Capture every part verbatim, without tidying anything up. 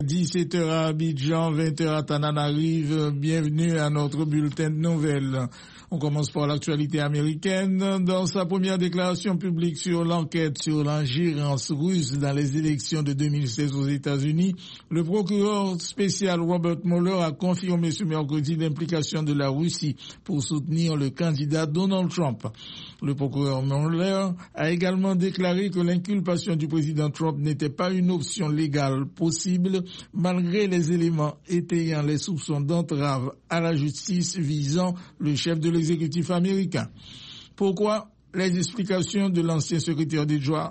dix-sept heures à Abidjan, vingt heures à Tananarive. Bienvenue à notre bulletin de nouvelles. On commence par l'actualité américaine. Dans sa première déclaration publique sur l'enquête sur l'ingérence russe dans les élections de deux mille seize aux États-Unis, le procureur spécial Robert Mueller a confirmé ce mercredi l'implication de la Russie pour soutenir le candidat Donald Trump. Le procureur Mueller a également déclaré que l'inculpation du président Trump n'était pas une option légale possible, malgré les éléments étayant les soupçons d'entrave à la justice visant le chef de l'exécutif américain. Pourquoi? Les explications de l'ancien secrétaire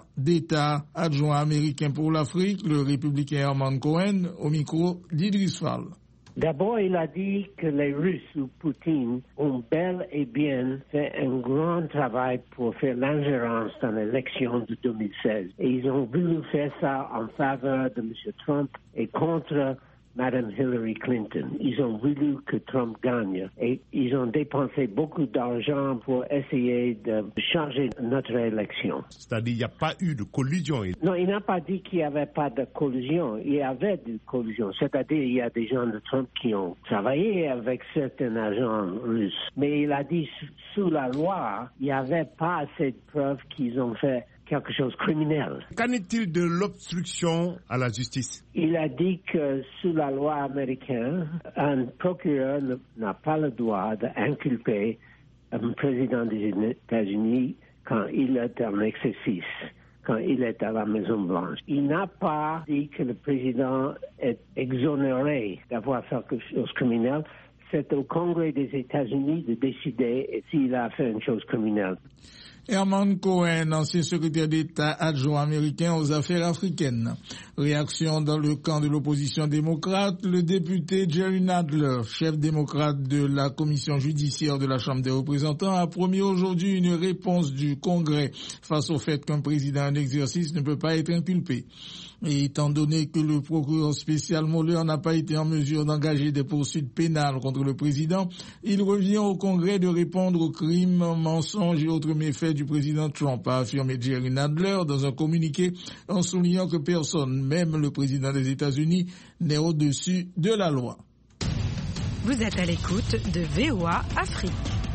d'État adjoint américain pour l'Afrique, le républicain Herman Cohen, au micro d'Idriss Fall. D'abord, il a dit que les Russes ou Poutine ont bel et bien fait un grand travail pour faire l'ingérence dans l'élection de deux mille seize. Et ils ont voulu faire ça en faveur de M. Trump et contre Mme Hillary Clinton. Ils ont voulu que Trump gagne et ils ont dépensé beaucoup d'argent pour essayer de changer notre élection. C'est-à-dire qu'il n'y a pas eu de collusion. Non, il n'a pas dit qu'il n'y avait pas de collusion. Il y avait de collusion. C'est-à-dire qu'il y a des gens de Trump qui ont travaillé avec certains agents russes. Mais il a dit sous la loi, il n'y avait pas assez de preuves qu'ils ont fait quelque chose de criminel. Qu'en est-il de l'obstruction à la justice? Il a dit que sous la loi américaine, un procureur n'a pas le droit d'inculper un président des États-Unis quand il est en exercice, quand il est à la Maison-Blanche. Il n'a pas dit que le président est exonéré d'avoir fait quelque chose de criminel. C'est au Congrès des États-Unis de décider s'il a fait une chose criminelle. Herman Cohen, ancien secrétaire d'État adjoint américain aux affaires africaines. Réaction dans le camp de l'opposition démocrate, le député Jerry Nadler, chef démocrate de la commission judiciaire de la Chambre des représentants, a promis aujourd'hui une réponse du Congrès face au fait qu'un président en exercice ne peut pas être inculpé. Et étant donné que le procureur spécial Mueller n'a pas été en mesure d'engager des poursuites pénales contre le président, il revient au Congrès de répondre aux crimes, mensonges et autres méfaits du président Trump, a affirmé Jerry Nadler dans un communiqué en soulignant que personne, même le président des États-Unis, n'est au-dessus de la loi. Vous êtes à l'écoute de V O A Afrique.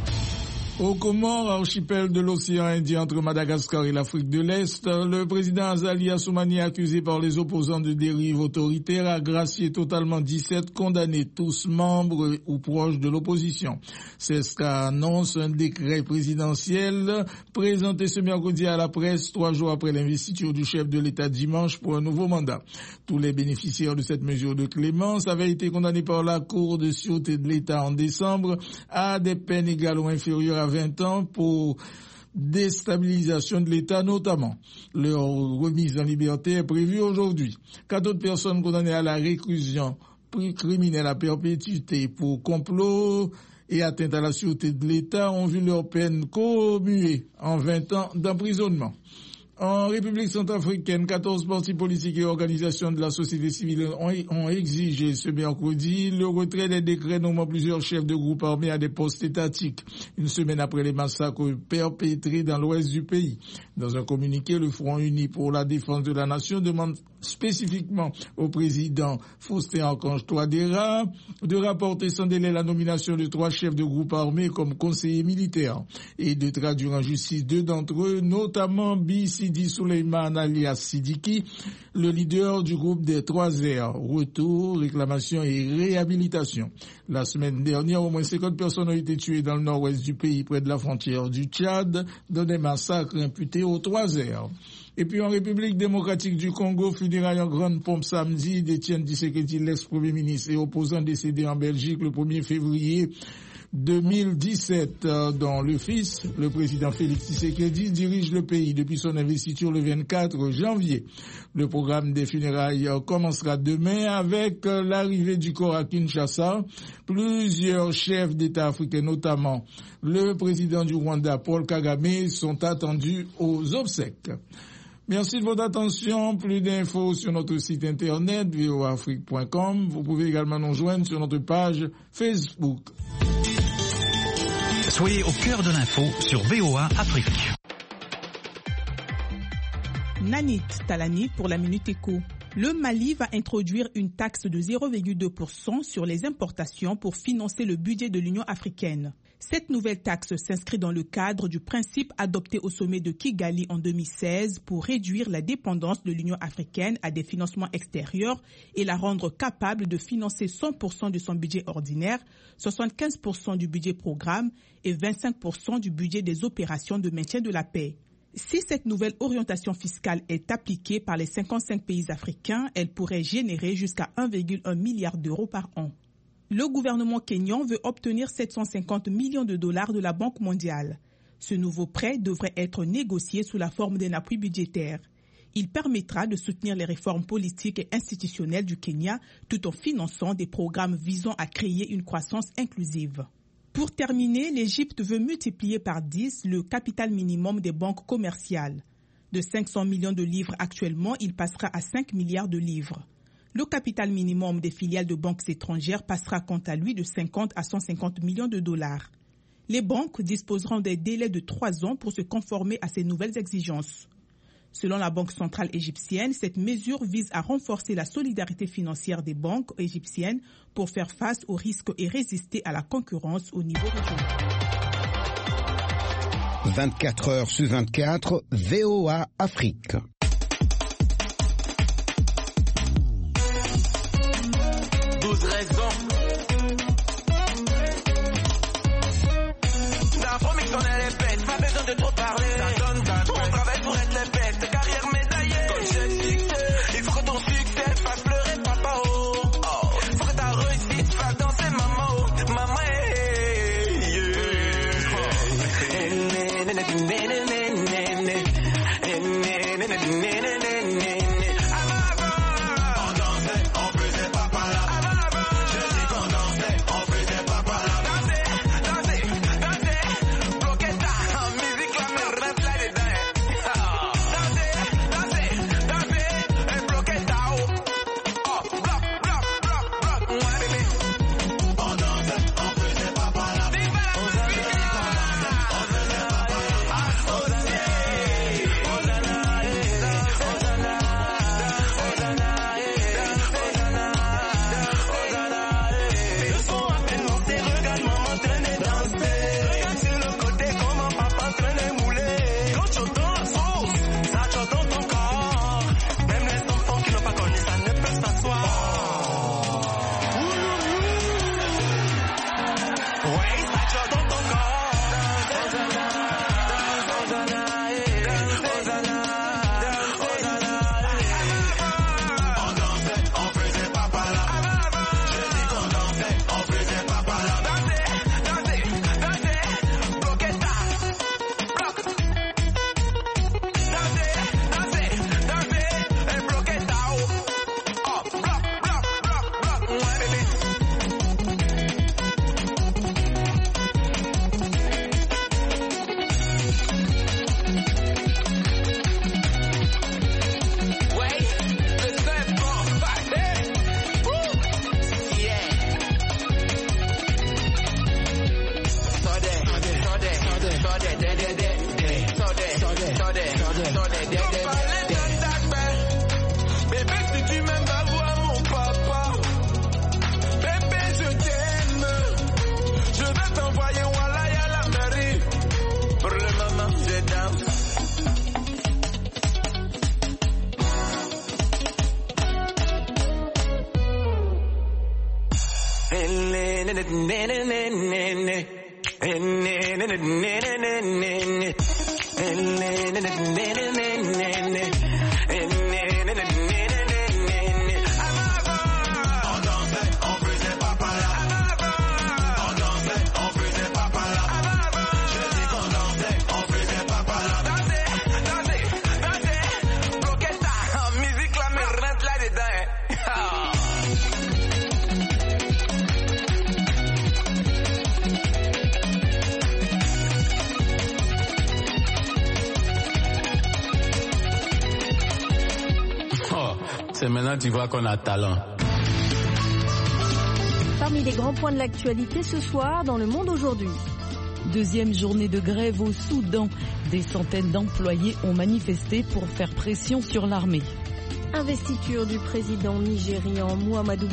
Aux Comores, archipel de l'océan Indien entre Madagascar et l'Afrique de l'Est, le président Azali Assoumani, accusé par les opposants de dérive autoritaire, a gracié totalement dix-sept condamnés, tous membres ou proches de l'opposition. C'est ce qu'annonce un décret présidentiel présenté ce mercredi à la presse, trois jours après l'investiture du chef de l'État dimanche pour un nouveau mandat. Tous les bénéficiaires de cette mesure de clémence avaient été condamnés par la Cour de sûreté de l'État en décembre à des peines égales ou inférieures à vingt ans pour déstabilisation de l'État notamment. Leur remise en liberté est prévue aujourd'hui. Quatre autres personnes condamnées à la réclusion criminelle à perpétuité pour complot et atteinte à la sûreté de l'État ont vu leur peine commuée en vingt ans d'emprisonnement. En République centrafricaine, quatorze partis politiques et organisations de la société civile ont, ont exigé ce mercredi le retrait des décrets nommant plusieurs chefs de groupes armés à des postes étatiques, une semaine après les massacres perpétrés dans l'ouest du pays. Dans un communiqué, le Front uni pour la défense de la nation demande spécifiquement au président Faustin-Archange Touadéra de rapporter sans délai la nomination de trois chefs de groupe armés comme conseillers militaires et de traduire en justice deux d'entre eux, notamment B. Sidi Souleyman alias Sidiki, le leader du groupe des trois R, retour, réclamation et réhabilitation. La semaine dernière, au moins cinquante personnes ont été tuées dans le nord-ouest du pays, près de la frontière du Tchad, dans des massacres imputés aux trois R. Et puis en République démocratique du Congo, funérailles en grande pompe samedi d'Étienne Tshisekedi, l'ex-premier ministre et opposant décédé en Belgique le premier février deux mille dix-sept, dont le fils, le président Félix Tshisekedi, dirige le pays depuis son investiture le vingt-quatre janvier. Le programme des funérailles commencera demain avec l'arrivée du corps à Kinshasa. Plusieurs chefs d'État africains, notamment le président du Rwanda, Paul Kagame, sont attendus aux obsèques. Merci de votre attention. Plus d'infos sur notre site internet v o a afrique point com. Vous pouvez également nous joindre sur notre page Facebook. Soyez au cœur de l'info sur V O A Afrique. Nanit Talani pour la Minute Éco. Le Mali va introduire une taxe de zéro virgule deux pour cent sur les importations pour financer le budget de l'Union africaine. Cette nouvelle taxe s'inscrit dans le cadre du principe adopté au sommet de Kigali en deux mille seize pour réduire la dépendance de l'Union africaine à des financements extérieurs et la rendre capable de financer cent pour cent de son budget ordinaire, soixante-quinze pour cent du budget programme et vingt-cinq pour cent du budget des opérations de maintien de la paix. Si cette nouvelle orientation fiscale est appliquée par les cinquante-cinq pays africains, elle pourrait générer jusqu'à un virgule un milliard d'euros par an. Le gouvernement kényan veut obtenir sept cent cinquante millions de dollars de la Banque mondiale. Ce nouveau prêt devrait être négocié sous la forme d'un appui budgétaire. Il permettra de soutenir les réformes politiques et institutionnelles du Kenya tout en finançant des programmes visant à créer une croissance inclusive. Pour terminer, l'Égypte veut multiplier par dix le capital minimum des banques commerciales. De cinq cents millions de livres actuellement, il passera à cinq milliards de livres. Le capital minimum des filiales de banques étrangères passera quant à lui de cinquante à cent cinquante millions de dollars. Les banques disposeront des délais de trois ans pour se conformer à ces nouvelles exigences. Selon la Banque centrale égyptienne, cette mesure vise à renforcer la solidarité financière des banques égyptiennes pour faire face aux risques et résister à la concurrence au niveau régional. vingt-quatre heures sur vingt-quatre, V O A Afrique. douze raisons. La promis qu'on est les bêtes, pas besoin de trop parler. Ça donne ta on travaille pour être les bêtes, carrière médaillée. Comme j'ai fixé, il faut que ton succès fasse pleurer papa oh. Oh. Faut que ta réussite fasse danser maman oh. Maman eh, yeah. C'est maintenant tu vois qu'on a talent. Parmi les grands points de l'actualité ce soir dans Le Monde aujourd'hui. Deuxième journée de grève au Soudan. Des centaines d'employés ont manifesté pour faire pression sur l'armée. Investiture du président nigérian Muhammadu